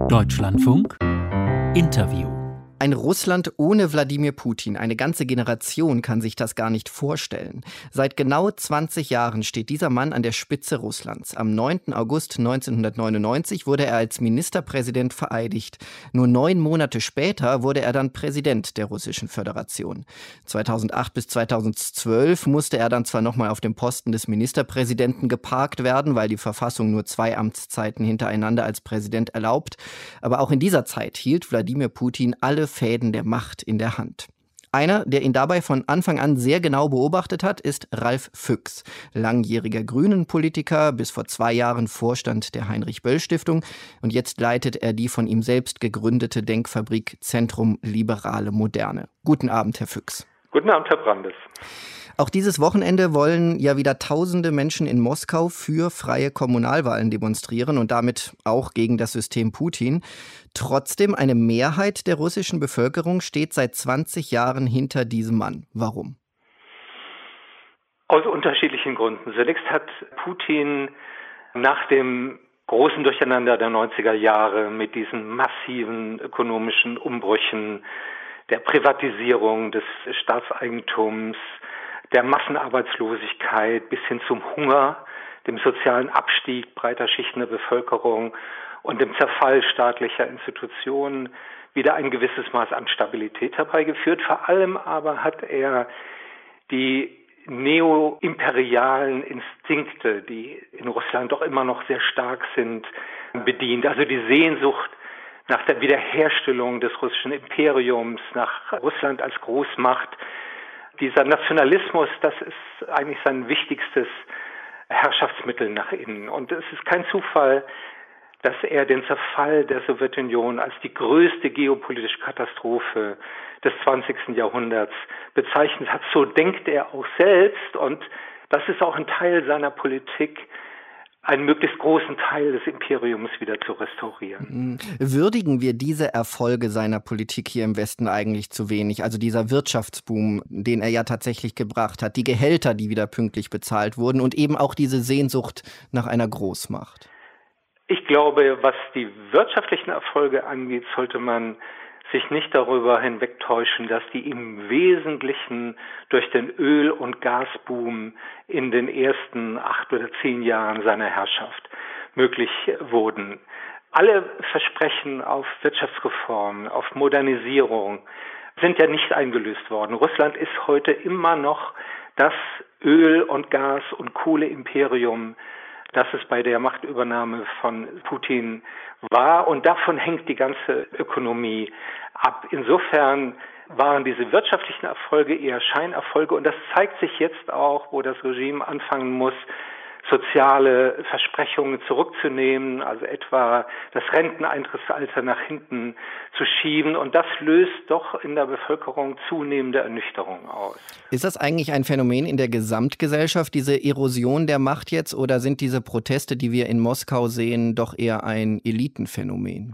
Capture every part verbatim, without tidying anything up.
Deutschlandfunk Interview. Ein Russland ohne Wladimir Putin. Eine ganze Generation kann sich das gar nicht vorstellen. Seit genau zwanzig Jahren steht dieser Mann an der Spitze Russlands. Am neunten August neunzehnhundertneunundneunzig wurde er als Ministerpräsident vereidigt. Nur neun Monate später wurde er dann Präsident der Russischen Föderation. zweitausendacht bis zweitausendzwölf musste er dann zwar nochmal auf dem Posten des Ministerpräsidenten geparkt werden, weil die Verfassung nur zwei Amtszeiten hintereinander als Präsident erlaubt. Aber auch in dieser Zeit hielt Wladimir Putin alle Fäden der Macht in der Hand. Einer, der ihn dabei von Anfang an sehr genau beobachtet hat, ist Ralf Füchs, langjähriger Grünen-Politiker, bis vor zwei Jahren Vorstand der Heinrich-Böll-Stiftung und jetzt leitet er die von ihm selbst gegründete Denkfabrik Zentrum Liberale Moderne. Guten Abend, Herr Füchs. Guten Abend, Herr Brandes. Auch dieses Wochenende wollen ja wieder tausende Menschen in Moskau für freie Kommunalwahlen demonstrieren und damit auch gegen das System Putin. Trotzdem, eine Mehrheit der russischen Bevölkerung steht seit zwanzig Jahren hinter diesem Mann. Warum? Aus unterschiedlichen Gründen. Zunächst hat Putin nach dem großen Durcheinander der neunziger Jahre mit diesen massiven ökonomischen Umbrüchen, der Privatisierung des Staatseigentums, der Massenarbeitslosigkeit bis hin zum Hunger, dem sozialen Abstieg breiter Schichten der Bevölkerung und dem Zerfall staatlicher Institutionen wieder ein gewisses Maß an Stabilität herbeigeführt. Vor allem aber hat er die neoimperialen Instinkte, die in Russland doch immer noch sehr stark sind, bedient. Also die Sehnsucht nach der Wiederherstellung des russischen Imperiums, nach Russland als Großmacht. Dieser Nationalismus, das ist eigentlich sein wichtigstes Herrschaftsmittel nach innen. Und es ist kein Zufall, dass er den Zerfall der Sowjetunion als die größte geopolitische Katastrophe des zwanzigsten Jahrhunderts bezeichnet hat. So denkt er auch selbst und das ist auch ein Teil seiner Politik, einen möglichst großen Teil des Imperiums wieder zu restaurieren. Würdigen wir diese Erfolge seiner Politik hier im Westen eigentlich zu wenig? Also dieser Wirtschaftsboom, den er ja tatsächlich gebracht hat, die Gehälter, die wieder pünktlich bezahlt wurden und eben auch diese Sehnsucht nach einer Großmacht. Ich glaube, was die wirtschaftlichen Erfolge angeht, sollte man sich nicht darüber hinwegtäuschen, dass die im Wesentlichen durch den Öl- und Gasboom in den ersten acht oder zehn Jahren seiner Herrschaft möglich wurden. Alle Versprechen auf Wirtschaftsreform, auf Modernisierung sind ja nicht eingelöst worden. Russland ist heute immer noch das Öl- und Gas- und Kohleimperium, das es bei der Machtübernahme von Putin war. Und davon hängt die ganze Ökonomie ab. Insofern waren diese wirtschaftlichen Erfolge eher Scheinerfolge. Und das zeigt sich jetzt auch, wo das Regime anfangen muss, soziale Versprechungen zurückzunehmen, also etwa das Renteneintrittsalter nach hinten zu schieben. Und das löst doch in der Bevölkerung zunehmende Ernüchterung aus. Ist das eigentlich ein Phänomen in der Gesamtgesellschaft, diese Erosion der Macht jetzt, oder sind diese Proteste, die wir in Moskau sehen, doch eher ein Elitenphänomen?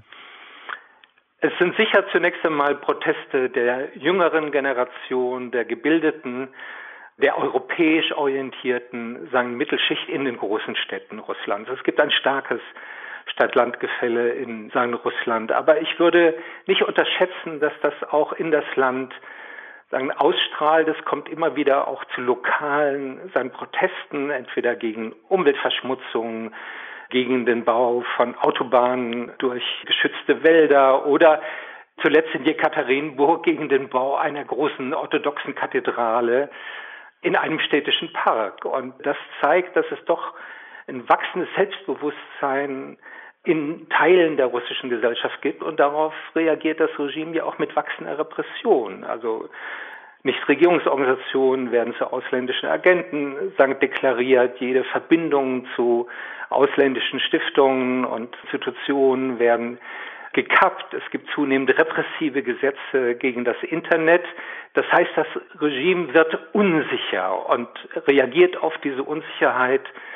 Es sind sicher zunächst einmal Proteste der jüngeren Generation, der Gebildeten, der europäisch orientierten, sagen Mittelschicht in den großen Städten Russlands. Es gibt ein starkes Stadt-Land-Gefälle in sagen Russland, aber ich würde nicht unterschätzen, dass das auch in das Land sagen ausstrahlt. Es kommt immer wieder auch zu lokalen sagen Protesten, entweder gegen Umweltverschmutzung, gegen den Bau von Autobahnen durch geschützte Wälder oder zuletzt in Jekaterinburg gegen den Bau einer großen orthodoxen Kathedrale in einem städtischen Park. Und das zeigt, dass es doch ein wachsendes Selbstbewusstsein in Teilen der russischen Gesellschaft gibt. Und darauf reagiert das Regime ja auch mit wachsender Repression. Also Nichtregierungsorganisationen werden zu ausländischen Agenten sagen, deklariert. Jede Verbindung zu ausländischen Stiftungen und Institutionen werden gekappt. Es gibt zunehmend repressive Gesetze gegen das Internet. Das heißt, das Regime wird unsicher und reagiert auf diese Unsicherheit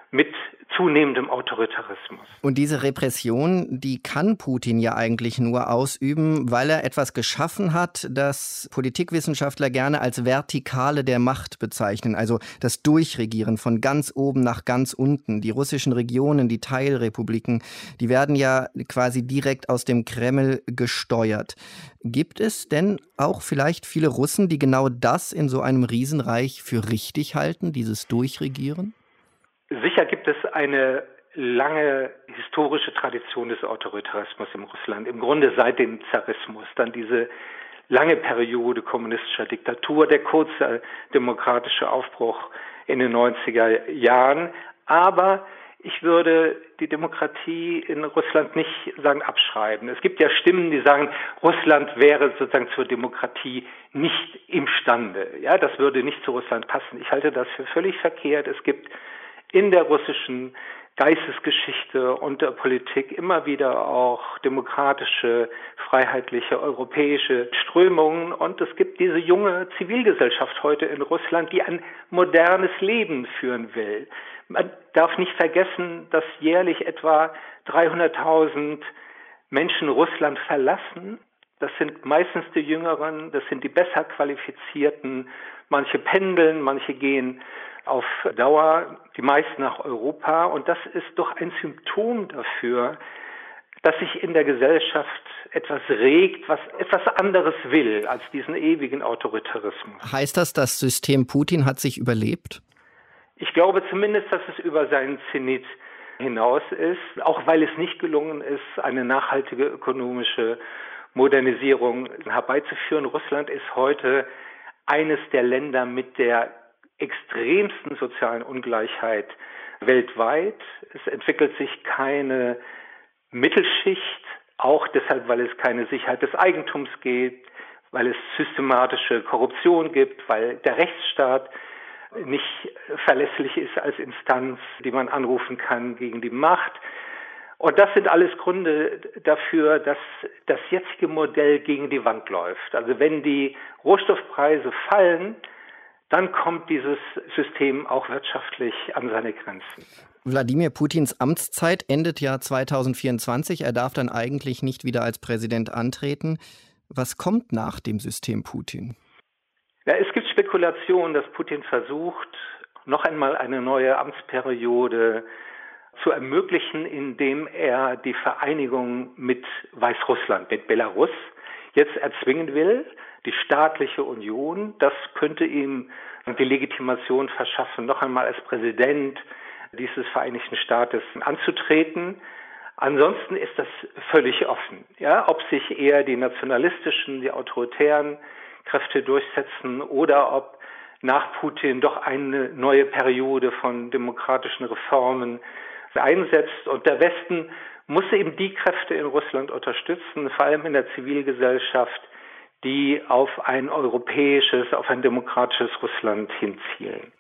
mit zunehmendem Autoritarismus. Und diese Repression, die kann Putin ja eigentlich nur ausüben, weil er etwas geschaffen hat, das Politikwissenschaftler gerne als Vertikale der Macht bezeichnen, also das Durchregieren von ganz oben nach ganz unten. Die russischen Regionen, die Teilrepubliken, die werden ja quasi direkt aus dem Kreml gesteuert. Gibt es denn auch vielleicht viele Russen, die genau das in so einem Riesenreich für richtig halten, dieses Durchregieren? Sicher gibt es eine lange historische Tradition des Autoritarismus in Russland. Im Grunde seit dem Zarismus, dann diese lange Periode kommunistischer Diktatur, der kurze demokratische Aufbruch in den neunziger Jahren. Aber ich würde die Demokratie in Russland nicht sagen abschreiben. Es gibt ja Stimmen, die sagen, Russland wäre sozusagen zur Demokratie nicht imstande. Ja, das würde nicht zu Russland passen. Ich halte das für völlig verkehrt. Es gibt in der russischen Geistesgeschichte und der Politik immer wieder auch demokratische, freiheitliche, europäische Strömungen. Und es gibt diese junge Zivilgesellschaft heute in Russland, die ein modernes Leben führen will. Man darf nicht vergessen, dass jährlich etwa dreihunderttausend Menschen Russland verlassen. Das sind meistens die Jüngeren, das sind die besser qualifizierten. Manche pendeln, manche gehen auf Dauer, die meisten nach Europa. Und das ist doch ein Symptom dafür, dass sich in der Gesellschaft etwas regt, was etwas anderes will als diesen ewigen Autoritarismus. Heißt das, das System Putin hat sich überlebt? Ich glaube zumindest, dass es über seinen Zenit hinaus ist, auch weil es nicht gelungen ist, eine nachhaltige ökonomische Modernisierung herbeizuführen. Russland ist heute eines der Länder mit der extremsten sozialen Ungleichheit weltweit. Es entwickelt sich keine Mittelschicht, auch deshalb, weil es keine Sicherheit des Eigentums gibt, weil es systematische Korruption gibt, weil der Rechtsstaat nicht verlässlich ist als Instanz, die man anrufen kann gegen die Macht. Und das sind alles Gründe dafür, dass das jetzige Modell gegen die Wand läuft. Also wenn die Rohstoffpreise fallen, dann kommt dieses System auch wirtschaftlich an seine Grenzen. Wladimir Putins Amtszeit endet ja zweitausendvierundzwanzig. Er darf dann eigentlich nicht wieder als Präsident antreten. Was kommt nach dem System Putin? Ja, es gibt Spekulationen, dass Putin versucht, noch einmal eine neue Amtsperiode zu ermöglichen, indem er die Vereinigung mit Weißrussland, mit Belarus, jetzt erzwingen will. Die staatliche Union, das könnte ihm die Legitimation verschaffen, noch einmal als Präsident dieses Vereinigten Staates anzutreten. Ansonsten ist das völlig offen, ja, ob sich eher die nationalistischen, die autoritären Kräfte durchsetzen oder ob nach Putin doch eine neue Periode von demokratischen Reformen einsetzt. Und der Westen muss eben die Kräfte in Russland unterstützen, vor allem in der Zivilgesellschaft, die auf ein europäisches, auf ein demokratisches Russland hinzielen.